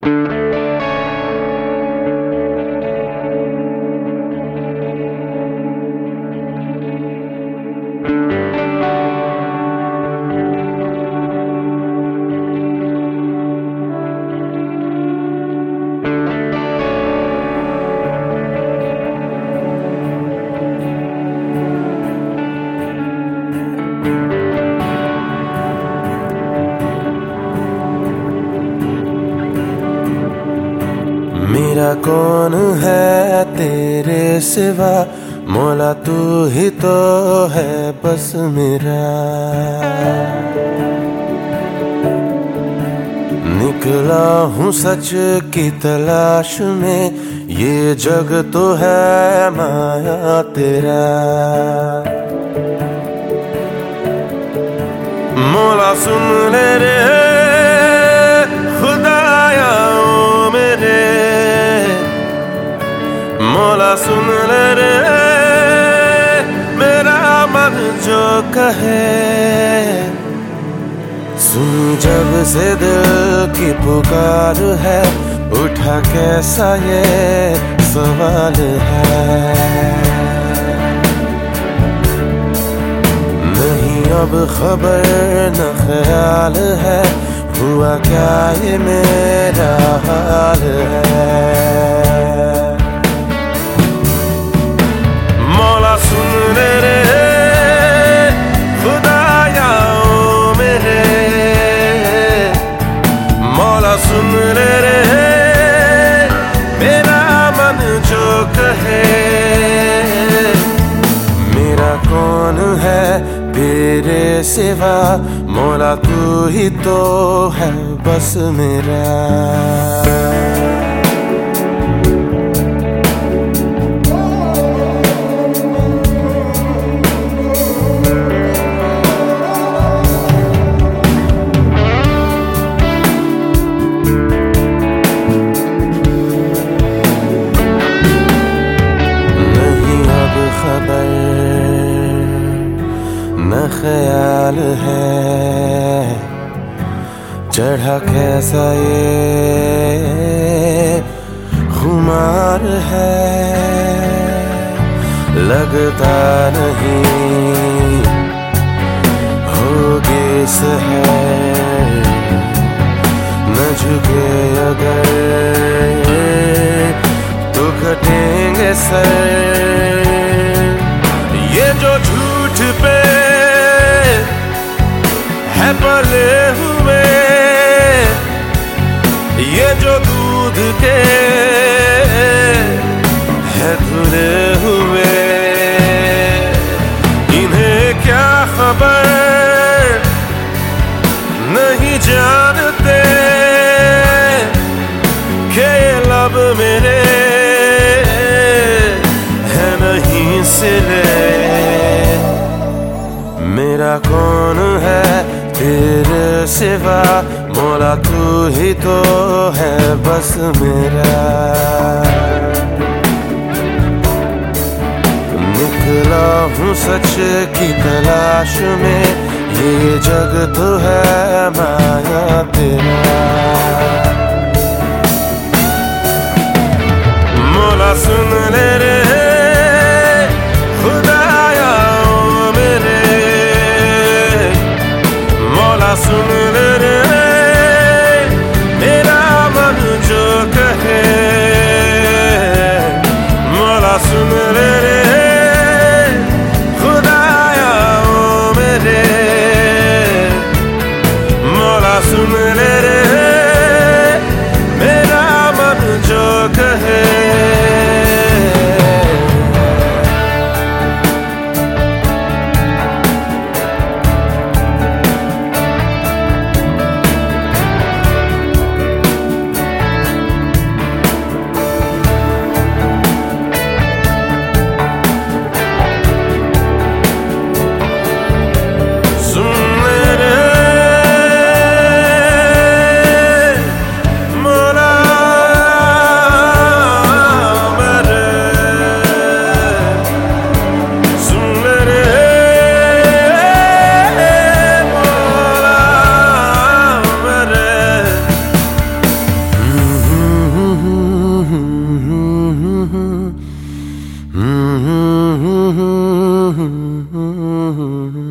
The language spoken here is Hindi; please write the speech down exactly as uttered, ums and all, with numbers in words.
मेरा कौन है तेरे सिवा, मौला तू ही तो है बस मेरा। निकला हूँ सच की तलाश में, ये जग तो है माया तेरा। मौला सुन ले रे खुदाया ओ मेरे, मौला सुन ले रे मेरा मन जो कहे। सुन जब से दिल की पुकार है, उठा कैसा ये सवाल है। नहीं अब खबर न ख्याल है, हुआ क्या ये मेरा हाल है। मौला सुन ले रे खुदाया ओ मेरे, मौला सुन ले रे मेरा मन जो कहे। मेरा कौन है तेरे सिवा, मौला तू ही तो है बस मेरा। न ख्याल है चढ़ा कैसा ये खुमार है, लगता नहीं होगी सहर, न झुके अगर तो कटेंगे सर। ये जो झूठ पे है पले हुए, ये जो दूध के है धुले हुए, इन्हें क्या खबर नहीं जानते कि ये लब मेरे है नहीं सिले। मेरा कौन है तेरे सिवा, मौला तू ही तो है बस मेरा। निकला हूँ सच की तलाश में, ये जग तो है माया तेरा। मौला सुन ले रे खुदाया ओ मेरे, मौला सुन ले रे मेरा मन जो कहे। मौला सुन ले रे खुदाया ओ मेरे, मौला सुन ले हम्म, हम्म, हम्म, हम्म, हम्म, हम्म, हम्म,